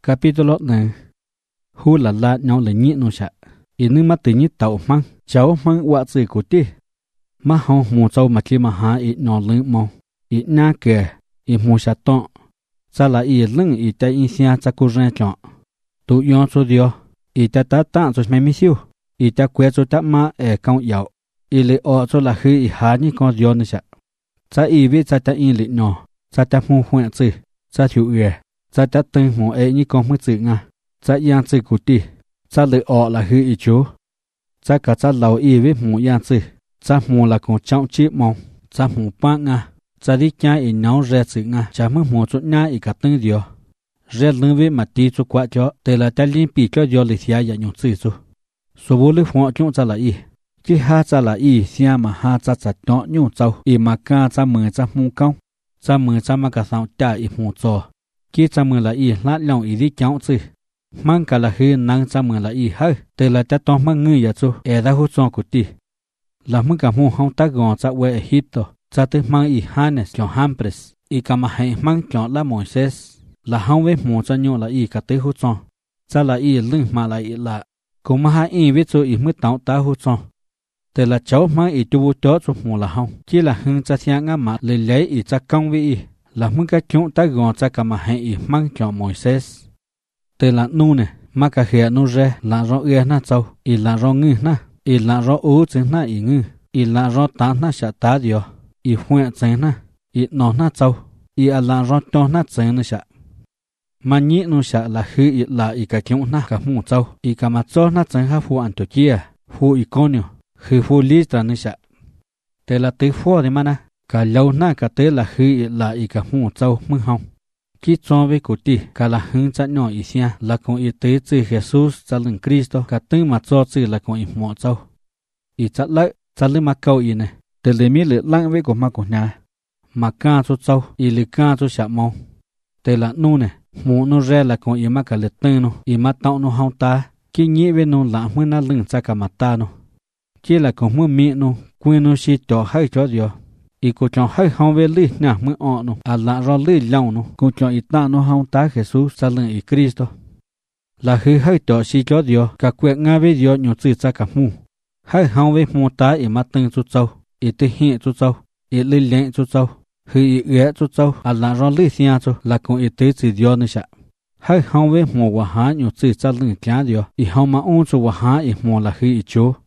Capítulo này hu là nhau là nhị nô sạ nhưng mà tự nhiên tàu mang cháu mang quả gì của ti mà họ mua cháu mà khi mà há ít nó lớn mong ít na kề ít mua sạ tọn sa là ít lưng ít tay ít xe cha cô ra chọn tụ yon số điều ít ta ta rồi mấy siêu ít ta quét rồi ta mà công giàu ít lệ ở cho là khi ít há như con yon nữa sạ sa ít biết sa ta ít lệ nó sa ta mua khoản gì sa chịu ghê sa ta từng mua như con mới tự nga sa yang gì của ti sa lệ ở là khi ít chú sa cả sa lâu ít biết mua yang gì sa mua là con cháu chip mong sa mua ba nga sa đi chơi ít nấu rẻ sự nga sa mới mua chút nha ít cả từng điều rẻ lương với mặt ti chút quá cho để là ta liên bị cho điều lịch xia nhung sự số số vô lực phong chúng sa là ít chỉ ha sa là ít xia mà ha sa chặt nó nhung châu ít mà ca sa mười sa mua công sa mười sa mà cả sao trả ít mua cho chỉ sa mười là ít lát lòng ít đi cháu sự mang cả là khi năng sa mười là ít hơi để là ta toàn mang người vậy số ra hút cho của ti là mức cả mua không ta gòn sa quay hít to sa tới mang ít Hannes cho Hampres ít cả mà hay mang cho là Moses là không biết mua cho nhau là ít cả tới hút cho sa là ít lưng mà là ít là cũng mà hai ít biết số ít mới tạo ta hút cho để là cháu mang ít chú chó cho mua là không chỉ là hưng cha thiên ngã mà lấy ít cha công với ít là mức cả chúng ta gòn cha cả mà hay ít mang cho Moses để là nu này mà cả khía nu re là rõ ghê na cháu ít là rõ ngư na ít là rõ ú chân na ít ngư ít là rõ tá na sẽ tá điều ít huệ chân na ít nó na cháu ít là rõ cho na chân na sẽ mà nhị nu sẽ là khi ít là ít cả chúng na cả mu cháu ít cả mà cho na chân ha phu ăn cho kia phu ít con nhiều khi phu lý ra na sẽ để là tới phu thì mà na cả lâu na cả tới là khi ít là ít cả mu cháu mưng hông khi cho với cụ ti cả là hướng dẫn nhỏ ý xia là con ý tế từ Jesus cho lần Cristo cả tư mà cho từ là con ý mọ châu ý chắc lợi chắc lợi mà câu ý này để lấy mi lệ lăng với của mà của nhà mà ca cho châu ý lệ ca cho sạ mong để là nu này mù nu re là con ý mà cả lệ tư nu ý mà tạo nu hông ta khi nhị với nu là mới na lưng cha cả mặt ta nu khi là con mới miệng nu quên nu si cho hay cho gì ý cô chọn hơi không về lì nè mới ọ nó là do lì lâu nó cô chọn ý ta nó không tá Jesus sa lần ý Cristo là khi hơi cho si cho điều cả quẹt nga với điều nhiều chữ cha cả mu hơi không về mu tá ý mà từng chút sâu ý tự hiện chút sâu ý lì lẹn chút sâu khi ý ghé chút sâu là do lì xia chút là con ý tự chỉ điều nữa sao hơi không về mu và há nhiều chữ cha lần kia điều ý không mà ôn chút và há ý mu là khi ý chú